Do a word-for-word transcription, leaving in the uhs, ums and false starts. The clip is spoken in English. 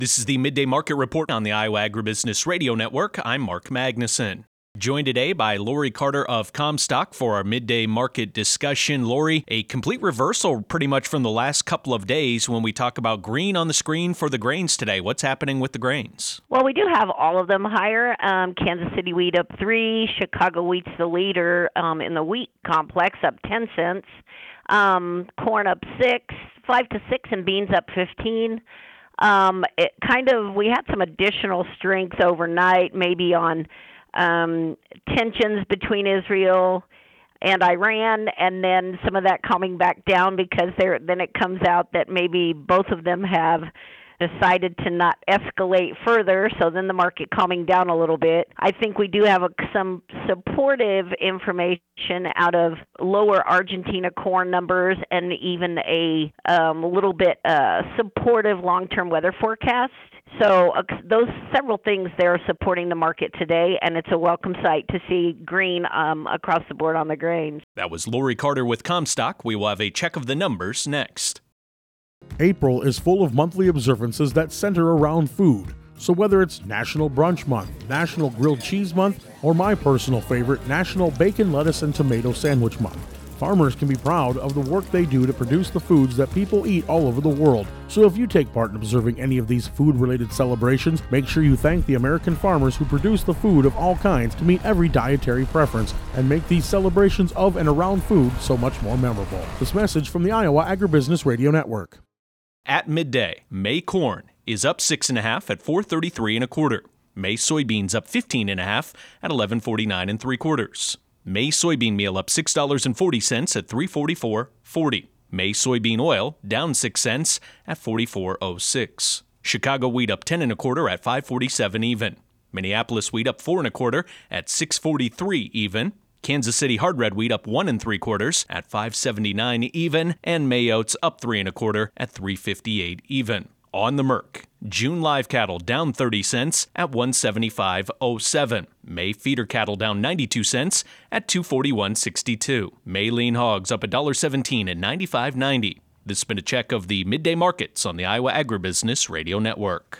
This is the Midday Market Report on the Iowa Agribusiness Radio Network. I'm Mark Magnuson. Joined today by Lori Carter of Comstock for our midday market discussion. Lori, a complete reversal pretty much from the last couple of days when we talk about green on the screen for the grains today. What's happening with the grains? Well, we do have all of them higher. Um, Kansas City wheat up three, Chicago wheat's the leader um, in the wheat complex, up ten cents. Um, corn up six, five to six, and beans up fifteen. Um, it kind of, we had some additional strength overnight, maybe on um, tensions between Israel and Iran, and then some of that calming back down because there, then it comes out that maybe both of them have decided to not escalate further, so then the market calming down a little bit. I think we do have a, some supportive information out of lower Argentina corn numbers and even a um, little bit uh, supportive long-term weather forecast. So uh, those several things there are supporting the market today, and it's a welcome sight to see green um, across the board on the grains. That was Lori Carter with Comstock. We will have a check of the numbers next. April is full of monthly observances that center around food. So whether it's National Brunch Month, National Grilled Cheese Month, or my personal favorite, National Bacon, Lettuce, and Tomato Sandwich Month, farmers can be proud of the work they do to produce the foods that people eat all over the world. So if you take part in observing any of these food-related celebrations, make sure you thank the American farmers who produce the food of all kinds to meet every dietary preference and make these celebrations of and around food so much more memorable. This message from the Iowa Agribusiness Radio Network. At midday, May corn is up six and a half at four thirty-three and a quarter. May soybeans up fifteen and a half at eleven forty-nine and three quarters. May soybean meal up six dollars and forty cents at three forty-four forty. May soybean oil down six cents at forty-four oh six. Chicago wheat up ten and a quarter at five forty-seven even. Minneapolis wheat up four and a quarter at six forty-three even. Kansas City hard red wheat up one and three quarters at five seventy-nine even, and May oats up three and a quarter at three fifty-eight even. On the Merc, June live cattle down thirty cents at one seventy-five oh seven. May feeder cattle down ninety-two cents at two forty-one sixty-two. May lean hogs up one seventeen at ninety-five ninety. This has been a check of the midday markets on the Iowa Agribusiness Radio Network.